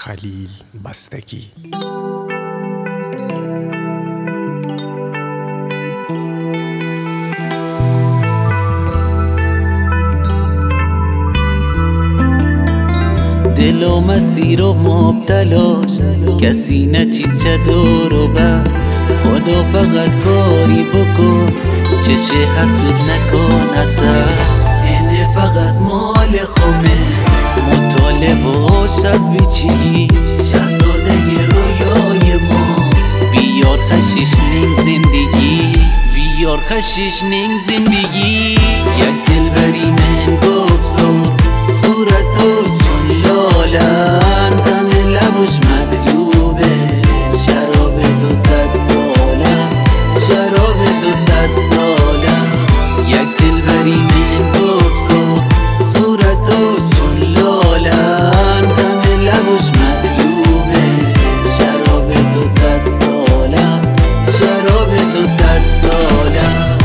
خلیل بستگی. دل و مسیر و مبتلاش کسی نچیچه دور و بر. خدا فقط کاری بکن چشه حسود نکن اثر. اینه فقط مال خومه مطالباش از بیچی شهزاده رویای ما. بیار خشیش نین زندگی، بیار خشیش نین زندگی. یک دلبری من گفت صورتو چون لالن دم لبش مطلوبه. شراب 200 ساله، شراب 200 ساله. یک دلبری من گفت صورتو چون لالن دم لبش مطلوبه. شراب 200 ساله، شراب 200 ساله.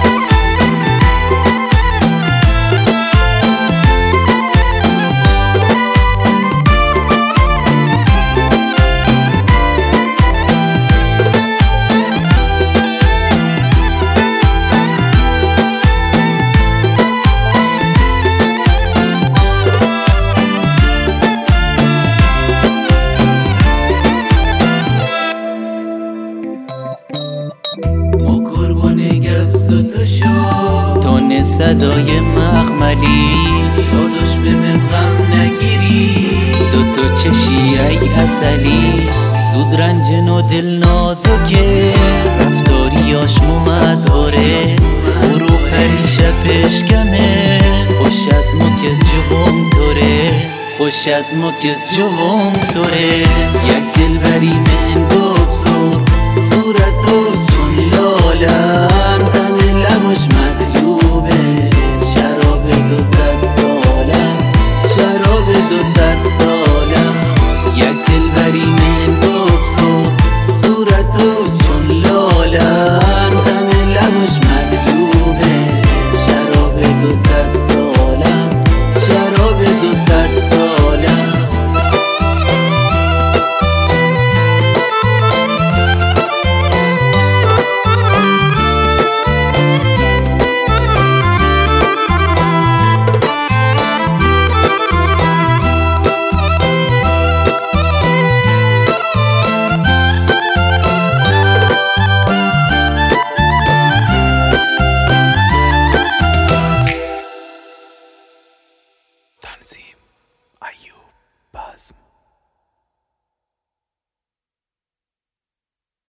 ما قربان گبس و تو شو تون صدای مخملی. یادش به من غم نگیری تو چشی ای اصلی. زود رنجن و دل نازکه رفتاریاش ممزباره. برو پریشه پشکمه خوش از مکز جوام توره، خوش از مکز جوام توره. یک دلبری من گفت صورتو چون لالن دم لبش